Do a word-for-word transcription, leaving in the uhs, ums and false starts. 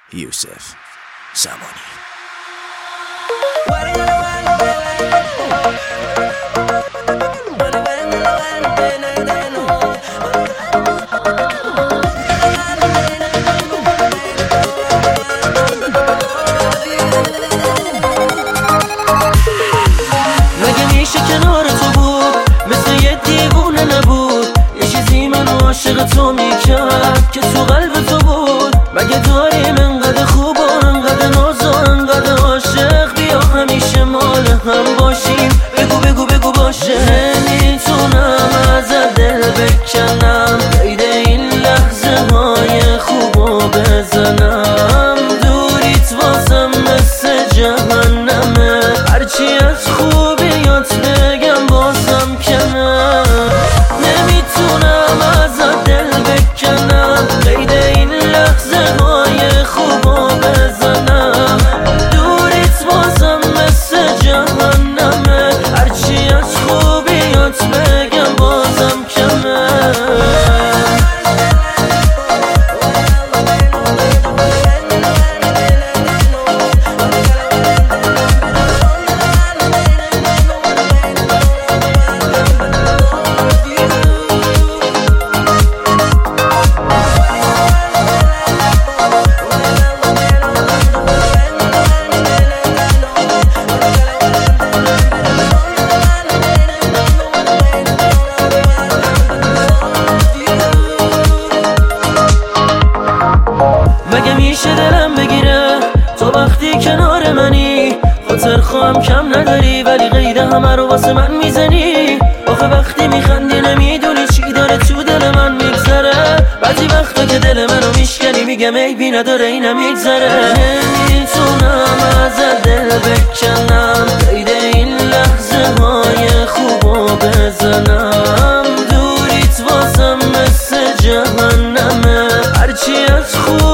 یوسف زمانی. مگه میشه کنار تو بود مثل یه دیوونه نبود، یه چیزی منو عاشق تو میکرد که تو قلب تو بود. مگه داریم انقدر خوب و انقدر ناز و انقدر عاشق، بیا همیشه مال هم باشیم. بگو بگو بگو باشه. نمیتونم ازت دل بکنم، قید این لحظه های خوبو بزنم. دوریت واسم مثل جهنمه، هرچی از خوبیات بگم بازم کمه. نمیتونم ازت دل بکنم، قید این لحظه های خوبو بزنم. دوریت واسم مثل جهنمه، هرچی از خوبیات بگم بازم کمه. مگه میشه دلم بگیره تو وقتی کنار منی؟ خاطر خواهم کم نداری ولی قید همه رو واسه من میزنی. آخه وقتی میخندی نمیدونی چی داره تو دل من میگذره. بعضی وقتا که دل منو میشکنی میگم عیبی نداره اینم میگذره. نمیتونم ازت دل بکنم، قید این لحظه های خوبو بزنم. دوریت واسم مثل جهنمه، هرچی از خوب